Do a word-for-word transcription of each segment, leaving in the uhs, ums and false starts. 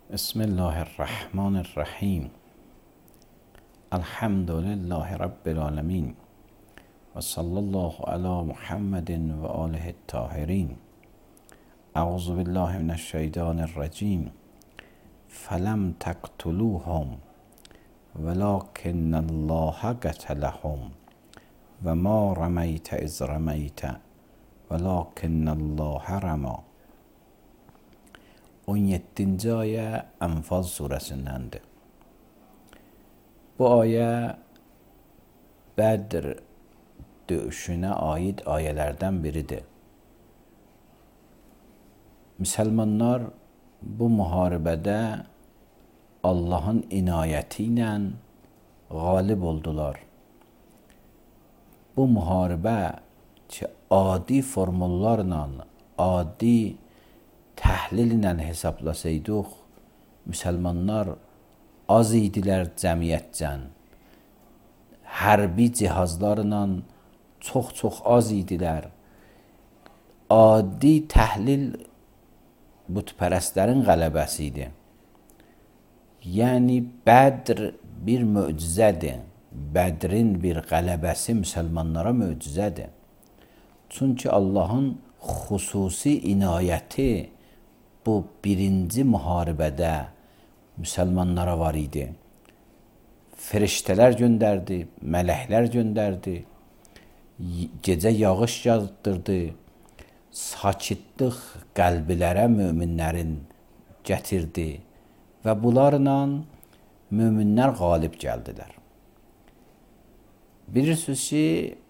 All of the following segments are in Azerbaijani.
بسم الله الرحمن الرحیم. الحمد لله رب العالمین و صلی الله علی محمد و آله الطاهرین. اعوذ بالله من الشیطان الرجیم. فلم تقتلوهم ولكن الله قتلهم و ما رمیت اذ رمیت ولكن الله رمی. on yeddinci ayə Ənfal surəsindəndir. Bu ayə Bədr döyüşünə aid ayələrdən biridir. Müsəlmanlar bu müharibədə Allahın inayəti ilə qalib oldular. Bu müharibə ki, adi formullarla, adi təhlil ilə hesablasaydıq, müsəlmanlar az idilər cəmiyyətcən, hərbi cihazlarla çox-çox az idilər. Adi təhlil bütpərəstlərin qələbəsi idi. Yəni Bədr bir möcüzədir. Bədrin bir qələbəsi müsəlmanlara möcüzədir. Çünki Allahın xüsusi inayəti bu birinci müharibədə müsəlmanlara var idi. Firiştələr göndərdi, mələklər göndərdi, gecə yağış yağdırdı, sakitlik qəlblərə möminlərin gətirdi və bunlarla möminlər qalib gəldilər. Bilirsiniz ki,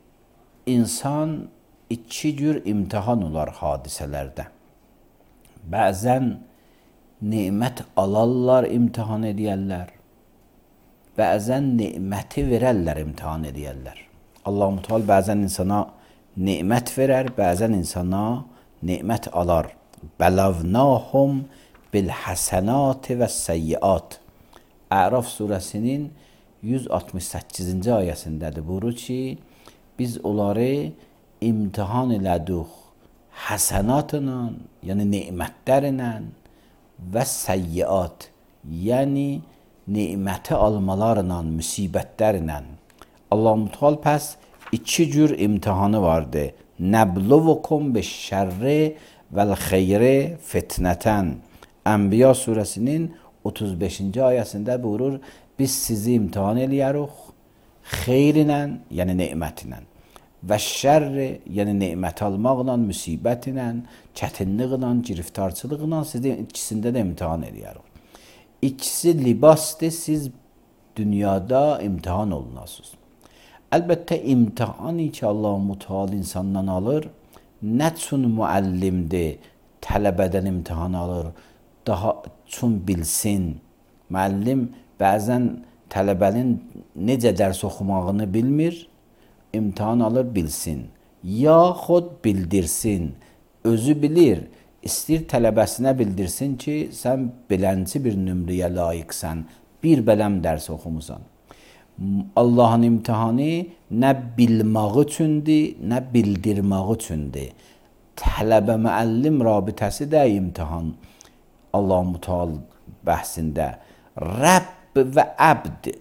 insan iki cür imtihan olar hadisələrdə. Bəzən nemət alarlar, imtihan edərlər. Bəzən neməti verərlər, imtihan edərlər. Allah-u Teala bəzən insana nemət verər, bəzən insana nemət alar. Bəlavnahum bilhəsənat və səyyiat. Əraf surəsinin yüz altmış səkkizinci ayəsindədir. Buyurur ki, biz onları imtihan elədik həsənatla, yəni nemətlərlə və səyyiat, yəni neməti almalarla, müsibətlərlə. Allah-u Teala pəs iki cür imtihanı vardı. Nəbluvukum biş-şərri vəl-xeyri fitnətən. Ənbiya surəsinin otuz beşinci ayəsində buyurur, biz sizi imtihan eləyərik xeyr ilə, yəni nemət ilə, və şərri, yəni nemət almaqla, müsibət ilə, çətinliklə, giriftarçılıqla sizi ikisində də imtihan eləyərik. İkisi libasdır, siz dünyada imtihan olunasınız. Əlbəttə, imtihanı ki, Allah-u Teala insandan alır, nə üçün müəllimdir, tələbədən imtihan alır, daha üçün bilsin. Müəllim bəzən tələbənin necə dərs oxumağını bilmir, imtihan alır, bilsin. Yaxud bildirsin, özü bilir, istəyir tələbəsinə bildirsin ki, sən bilənci bir nömrəyə layiqsən, bir bələm dərs oxumusan. Allahın imtihanı nə bilməği üçündür, nə bildirməği üçündür. Tələbə müəllim rabitəsi də imtihan. Allah-u Teala bəhsində Rəbb və əbd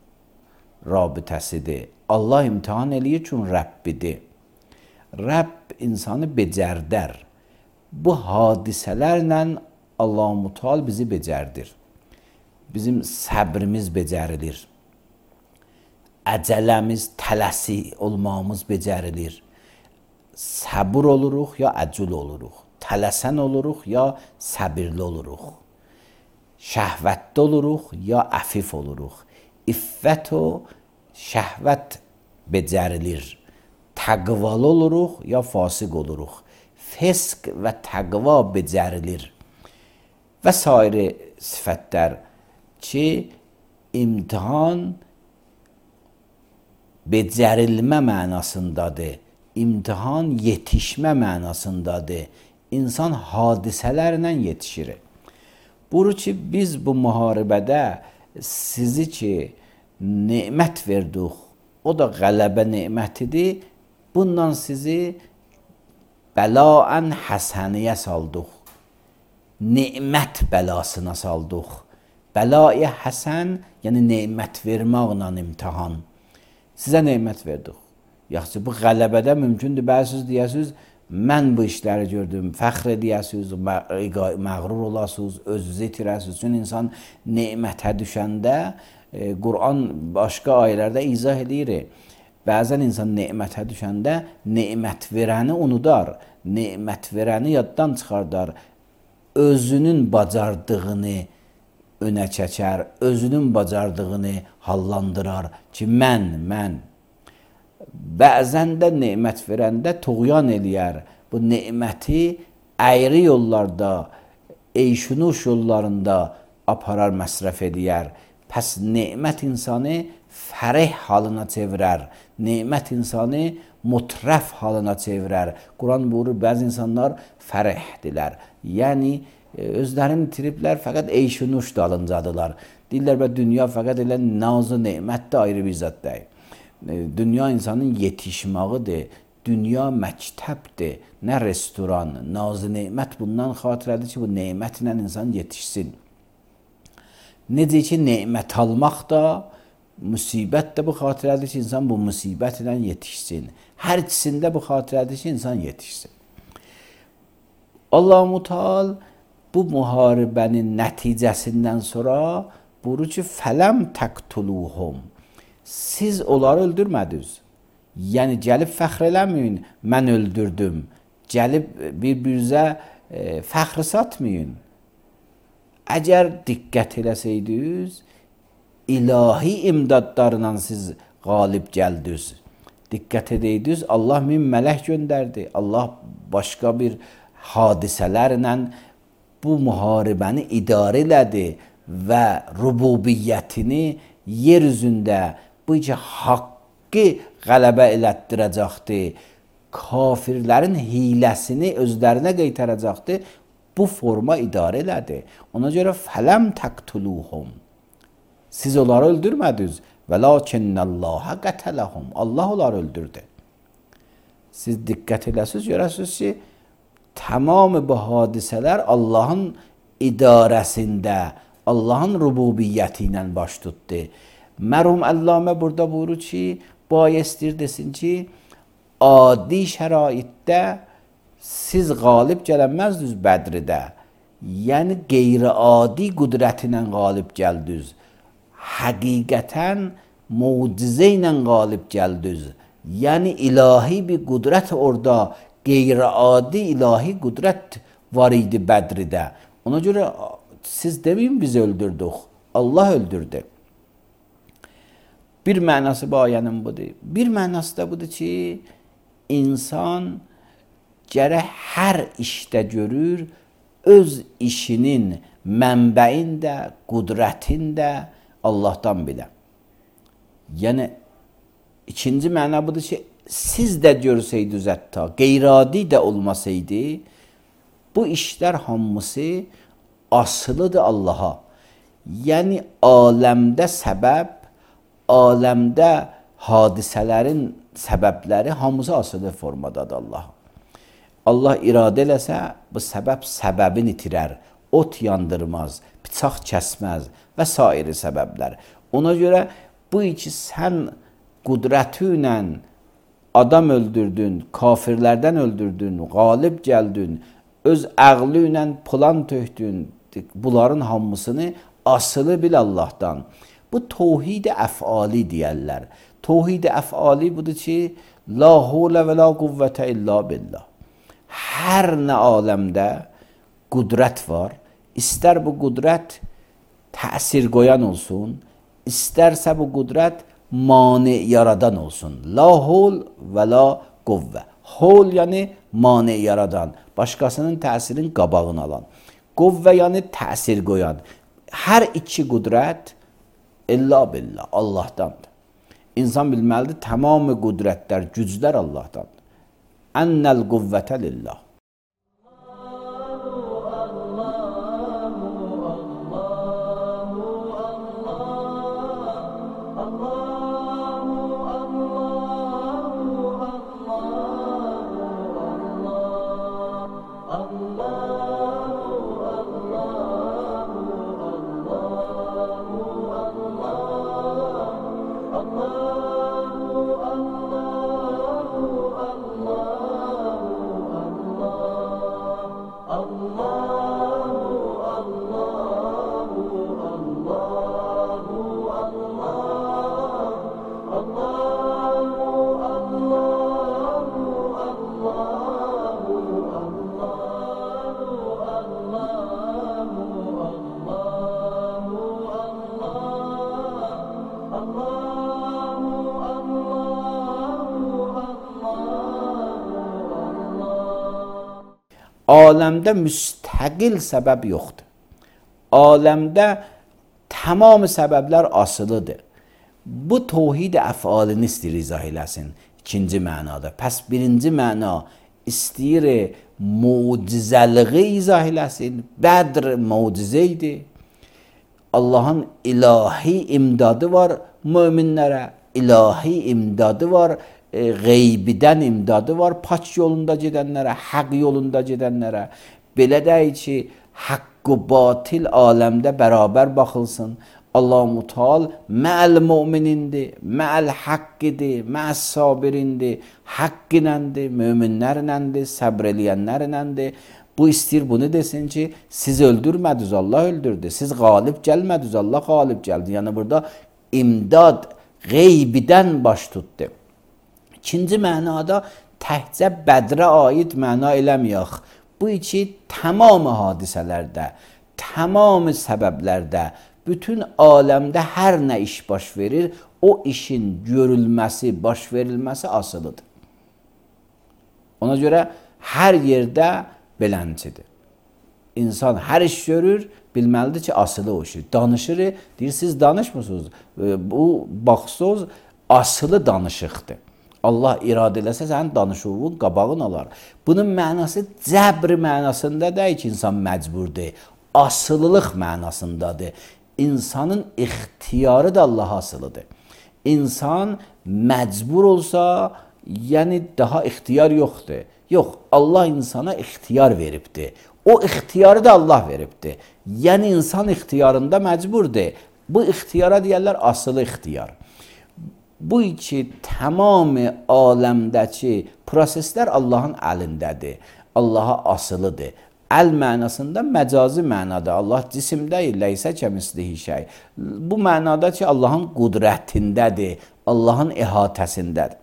rabitəsidir. Allah imtihan eləyir ki, Rəbbidir. Rəbb insanı becərdər. Bu hadisələrlə Allah-u Teala bizi becərdir. Bizim səbrimiz becərilir. Əcələmiz, tələsi olmağımız becərilir. Səbr oluruq ya əcül oluruq. Tələsən oluruq ya səbirli oluruq. Şəhvətli oluruq ya əfif oluruq. İffət o şəhvət becərilir. Təqvalı oluruq ya fasiq oluruq. Fisq və təqva becərilir. Və sairi sifətlər ki, imtihan becərilmə mənasındadır. İmtihan yetişmə mənasındadır. İnsan hadisələrlə yetişir. Buyurur ki, biz bu müharibədə sizi ki, nemət verdik, o da qələbə nemətidir, bundan sizi bəlaən həsəniyə saldıq. nemət bəlasına saldıq. Bəla-i həsən, yəni nemət verməklə imtihan. Sizə nemət verdik. Yaxşı, bu qələbədə mümkündür. Bəzisiz deyəsiniz, mən bu işləri gördüm, fəxr edəsiniz, məğrur olasınız, özünüzü itirəsiniz. Çünki insan nemətə düşəndə, e, Quran başqa ayələrdə izah edir. Bəzən insan nemətə düşəndə nemət verəni unudar, nemət verəni yaddan çıxardar, özünün bacardığını önə çəkər, özünün bacardığını hallandırar ki, mən, mən. Bəzən də nemət verəndə tuğyan eləyər. Bu neməti əyri yollarda, eyşunuş yollarında aparar, məsrəf edər. Pəs nemət insanı fərih halına çevirər. Nemət insanı mutrəf halına çevirər. Quran buyurur, bəzi insanlar fərihdirlər. Yəni, özlərini itiriblər, fəqət eyşunuş dalıncadılar. Deyirlər, bə dünya fəqət elə nazı nemətdə ayrı bir zətdir. Dünya insanın yetişmağıdır. Dünya məktəbdir, nə restoran, nazı nemət bundan xatirədir ki, bu nemətlə insan yetişsin. Necə ki, nemət almaq da, müsibət də bu xatirədir ki, insan bu müsibətlə yetişsin. Hər ikisində bu xatirədir ki, insan yetişsin. Allah-u Teala bu müharibənin nəticəsindən sonra buyurur ki, fələm təqtuluhum. Siz onları öldürmədiniz. Yəni, gəlib fəxr eləməyin, mən öldürdüm. Gəlib bir-birinizə e, fəxr satmayın. Əgər diqqət eləsəydiniz, ilahi imdadlarla siz qalib gəldiniz. Diqqət edəydiniz, Allah min mələk göndərdi. Allah başqa bir hadisələrlə bu müharibəni idarə elədi və rububiyyətini yer üzündə bu ki, haqqı qələbə elətdirəcəkdir, kafirlərin hiləsini özlərinə qaytaracaqdır, bu forma idarə elədi. Ona görə fələm təqtuluhum. Siz onları öldürmədiniz. Və lakinnəllahə qətələhum. Allah onları öldürdü. Siz diqqət eləsiniz, görəsiniz ki, tamamı bu hadisələr Allahın idarəsində, Allahın rububiyyəti ilə baş tutdu. Mərhum Əllamə burada buyurur ki, bayəstir desin ki, adi şəraitdə siz qalib gələnməzdiniz Bədridə. Yəni, qeyri-adi qüdrəti ilə qalib gəldiniz. Həqiqətən mucizə ilə qalib gəldiniz. Yəni, ilahi bir qüdrət orada, qeyri-adi ilahi qüdrət var idi Bədridə. Ona görə siz deməyin, biz öldürdük. Allah öldürdü. Bir mənası bu ayənin budur. Bir mənası da budur ki, insan gərək hər işdə görür, öz işinin mənbəyin də, qüdrətin də Allahdan bilə. Yəni, ikinci məna budur ki, siz də görsəydiniz hətta, qeyri-adi də olmasaydı, bu işlər hamısı asılıdır Allaha. Yəni, aləmdə səbəb, aləmdə hadisələrin səbəbləri hamısı asılı formadadır Allaha. Allah iradə eləsə, bu səbəb səbəbini itirər, ot yandırmaz, bıçaq kəsməz və sairi səbəblər. Ona görə bu iki sən qüdrəti ilə adam öldürdün, kafirlərdən öldürdün, qalib gəldin, öz əqli ilə plan tökdün, bunların hamısını asılı bil Allahdan. Bu tohid-i əfali deyərlər. Tohid-i əfali budur ki, la havlə və la quvvətə illa billah. Hər nə aləmdə qüdrət var, istər bu qüdrət təsir qoyan olsun, istərsə bu qüdrət mane yaradan olsun. La hol və la quvvə. Hol yəni mane yaradan, başqasının təsirin qabağını alan. Quvvə yəni təsir qoyan. Hər iki qüdrət illa billah, Allahdandır. İnsan bilməlidir, tamamı qüdrətlər, güclər Allahdandır. Ennəl quvvətə lillah. Allah aləmdə müstəqil səbəb yoxdur. Aləmdə tamam səbəblər asılıdır. Bu tevhid əfalini istəyir izah eləsin ikinci mənada. Pəs birinci məna istəyir mucizəliği izah eləsin. Bədr mucizə idi. Allahın ilahi imdadı var möminlərə. İlahi imdadı var. E, qeybidən imdadı var. Paç yolunda gedənlərə, haqq yolunda gedənlərə. Belə deyil ki, haqq və batil aləmdə bərabər baxılsın. Allah-u Teala mə'əl müminindir, mə'əl haqqidir, mə'əs sabirindir, haqq iləndir, möminlərləndir, səbr eləyənlərləndir. Bu istəyir bunu desin ki, siz öldürmədiniz, Allah öldürdü. Siz qalib gəlmədiniz, Allah qalib gəldi. Yəni burada imdad qeybidən baş tutdu. İkinci mənada təhcə Bədrə aid məna eləməyək. Bu iki tamam hadisələrdə, tamam səbəblərdə, bütün aləmdə hər nə iş baş verir, o işin görülməsi, baş verilməsi asılıdır. Ona görə hər yerdə beləncidir. İnsan hər iş görür, bilməlidir ki, asılı o işi. Danışır, deyir, siz danışmırsınız. Bu, baxsız, asılı danışıqdır. Allah iradə eləsə, sənin danışığın qabağın alar. Bunun mənası cəbr mənasında deyil ki, insan məcburdur. Asılılıq mənasındadır. İnsanın ixtiyarı da Allaha asılıdır. İnsan məcbur olsa, yəni daha ixtiyar yoxdur. Yox, Allah insana ixtiyar veribdir. O ixtiyarı da Allah veribdir. Yəni insan ixtiyarında məcburdur. Bu ixtiyara deyərlər asılı ixtiyar. Bu iki tamamı aləmdəki proseslər Allahın əlindədir. Allaha asılıdır. Əl mənasında məcazi mənada. Allah cisimdə leysə kəmislihi şey. Bu mənada ki, Allahın qudrətindədir. Allahın əhatəsindədir.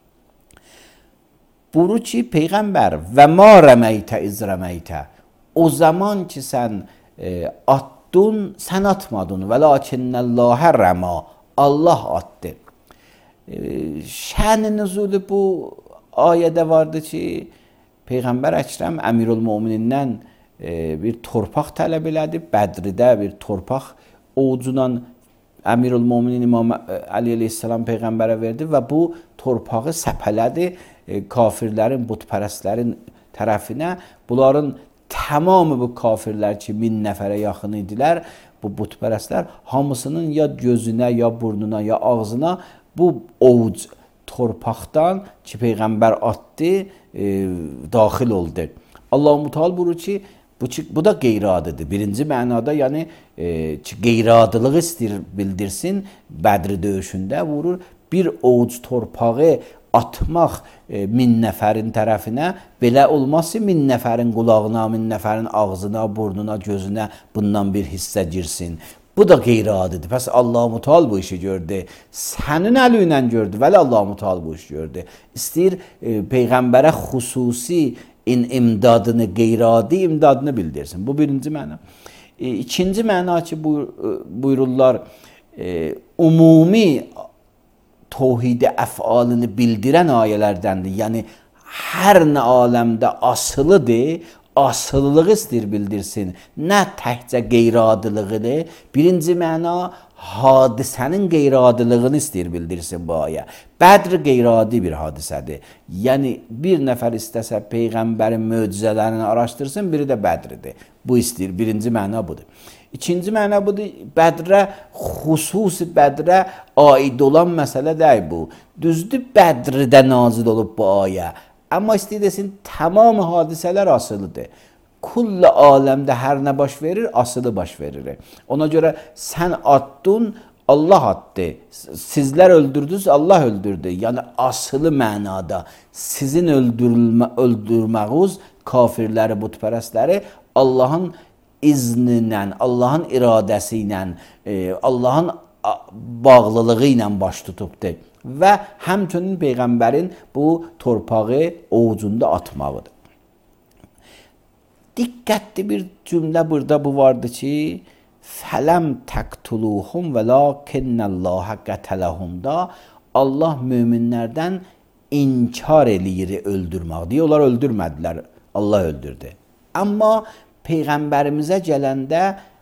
Buyurur ki, Peyğəmbər və ma rəməytə iz rəməytə. O zaman ki, sən e, attın, sən atmadın. Və lakinnəllahə rəma. Allah attı. E, şən-i nüzulü bu ayədə vardı ki, Peyğəmbər Əkrəm Əmirül-Möminindən e, bir torpaq tələb elədi. Bədridə bir torpaq ovucuna Əmirül-Möminin İmam Əli əleyhissalam Peyğəmbərə verdi və bu torpağı səpələdi e, kafirlərin, butpərəstlərin tərəfinə. Bunların tamamı bu kafirlər ki, min nəfərə yaxın idilər. Bu butpərəstlər hamısının ya gözünə, ya burnuna, ya ağzına bu ovuc torpaqdan ki, Peyğəmbər atdı, e, daxil oldu. Allah-u Teala buyurur ki, bu, bu da qeyri-adidir. Birinci mənada, yəni e, ki, qeyri-adılığı istəyir bildirsin, Bədr döyüşündə vurur, bir ovuc torpağı atmaq e, min nəfərin tərəfinə, belə olmaz ki, min nəfərin qulağına, min nəfərin ağzına, burnuna, gözünə bundan bir hissə girsin. Bu da qeyri-adidir. Pəs Allah-u Teala bu işi gördü. Sənin əli ilə gördü, vəli Allah-u Teala bu işi gördü. İstəyir e, Peyğəmbərə xüsusi in imdadını, qeyri-adi imdadını bildirsin. Bu birinci məna. E, ikinci məna ki, buyur, buyururlar, e, umumi tevhid-i əfalını bildirən ayələrdəndir. Yəni, hər nə aləmdə asılıdır, asılılığı istəyir bildirsin. Nə təhcə qeyri-adılığıdır. Birinci məna, hadisənin qeyri-adılığını istəyir bildirsin bu ayə. Bədr qeyri-adi bir hadisədir. Yəni, bir nəfər istəsə Peyğəmbərin möcüzələrini araşdırsın, biri də Bədridir. Bu istəyir, birinci məna budur. İkinci məna budur, Bədrə, xüsusi Bədrə aid olan məsələ deyil bu. Düzdür, Bədrdə nazil olub bu ayə. Amma istəyir desin, tamam hadisələr asılıdır. Kulli aləmdə hər nə baş verir, asılı baş verir. Ona görə sən attın, Allah attı. Sizlər öldürdünüz, Allah öldürdü. Yəni asılı mənada sizin öldürülmə, öldürməğiniz kafirləri, butpərəstləri Allahın izninlə, Allahın iradəsi ilə, e, Allahın bağlılığı ilə baş tutubdur. Və həmçinin Peyğəmbərin bu torpağı ovucunda atmağıdır. Diqqətli bir cümlə burada bu vardı ki, fələm təqtuluhum və lakinnəllahə qətələhumda Allah möminlərdən inkar eləyir öldürmək. Deyir, onlar öldürmədilər, Allah öldürdü. Amma Peyğəmbərimizə gələndə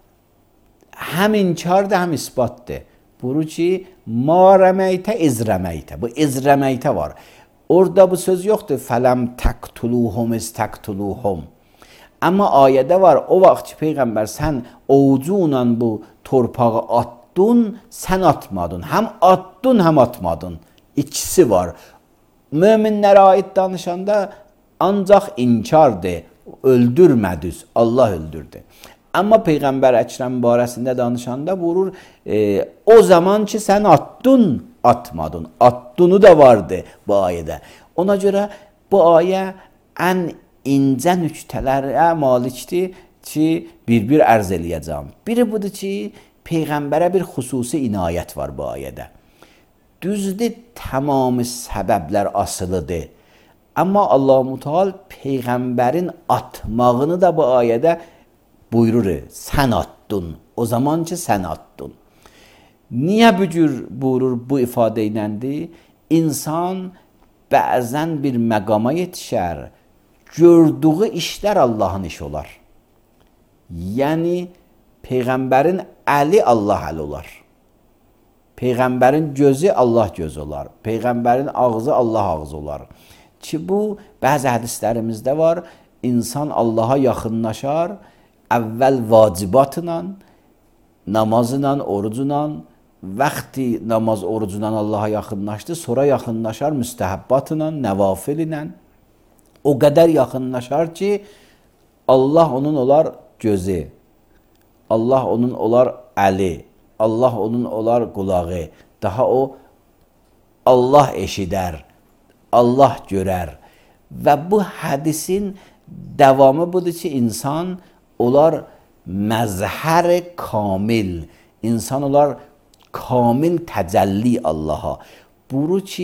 həm inkardır, həm isbatdır. Buyurur ki, ma rəməytə iz rəməytə. Bu iz rəməytə var. Orada bu söz yoxdur. Fələm təqtuluhum iz təqtuluhum. Amma ayədə var, o vaxt ki, Peyğəmbər sən ovucunla bu torpağı atdın, sən atmadın. Həm atdın, həm atmadın. İkisi var. Möminlərə aid danışanda ancaq inkardır. Öldürmədiniz, Allah öldürdü. Amma Peyğəmbər Əkrəm barəsində danışanda buyurur, e, o zaman ki sən atdın, atmadın. Atdını da vardı bu ayədə. Ona görə bu ayə ən incə nüktələrə malikdir ki, bir-bir ərz eləyəcəm. Biri budur ki, Peyğəmbərə bir xüsusi inayət var bu ayədə. Düzdür, tamamı səbəblər asılıdır. Amma Allah-u Teala Peyğəmbərin atmağını da bu ayədə buyurur, sən atdın, o zaman ki sən atdın. Niyə bu cür buyurur bu ifadə iləndir? İnsan bəzən bir məqama yetişər, gördüyü işlər Allahın işi olar. Yəni, Peyğəmbərin əli Allah əli olar. Peyğəmbərin gözü Allah gözü olar. Peyğəmbərin ağzı Allah ağzı olar. Ki bu, bəzi hədislərimizdə var, insan Allaha yaxınlaşar, əvvəl vacibatla, namazla, orucla, vaxti namaz, orucla Allaha yaxınlaşdı, sonra yaxınlaşar müstəhəbbatla, nəvafil ilə. O qədər yaxınlaşar ki, Allah onun olar gözü, Allah onun olar əli, Allah onun olar qulağı, daha o Allah eşidər, Allah görər. Və bu hədisin davamı budur ki, insan olar məzhər kamil, insan olar kamil təcəlli Allaha. Buyurur ki,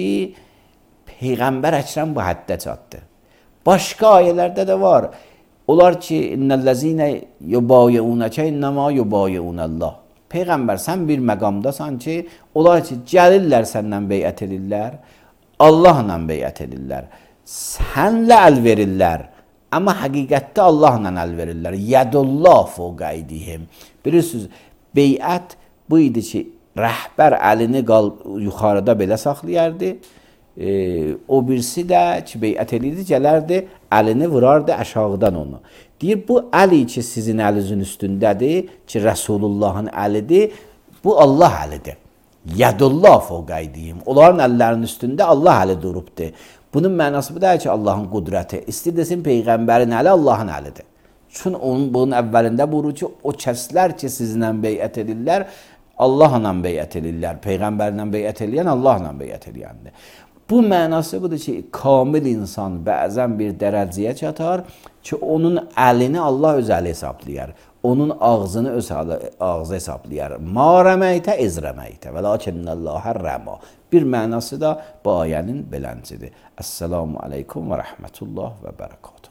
Peyğəmbər Əkrəm bu həddə çatdı. Başqa ayələrdə də var. Onlar ki, innəl-ləzinə yubayi'unəkə innəmə yubayi'unəllah. Peyğəmbər, sən bir məqamdasan ki, onlar ki, gəlirlər səndən beyət edirlər, Allahla beyət edirlər, sənlə əl verirlər, amma həqiqətdə Allahla əl verirlər. Yədullah fəvqə əydihim. Bilirsiniz, beyət bu idi ki, rəhbər əlini qal yuxarıda belə saxlayardı, e, o birisi də ki, beyət edirdi, gələrdi, əlini vurardı aşağıdan onu. Deyir, bu əli ki, sizin əlinizin üstündədir, ki, Rəsulullahın əlidir, bu Allah əlidir. Yədullah fəvqə əydihim. Onların əllərinin üstündə Allah əli durubdur. Bunun mənası bu deyil ki, Allahın qudrəti. İstir desin, Peyğəmbərin əli Allahın əlidir. Çünki onun bunun əvvəlində buyurur ki, o kəslər ki, sizinlə beyət edirlər, Allahla beyət edirlər. Peyğəmbərlə beyət edirən, Allahla beyət edirəndir. Bu mənası budur ki, kamil insan bəzən bir dərəcəyə çatar ki, onun əlini Allah öz əli hesablayar. Onun ağzını öz ağzı hesablayar. Ma rəməytə iz rəməytə və lakinnəllahə rəma. Bir mənası da bu ayənin beləncidir. Əssəlamu aleykum və rəhmətullah və bərəkatuhu.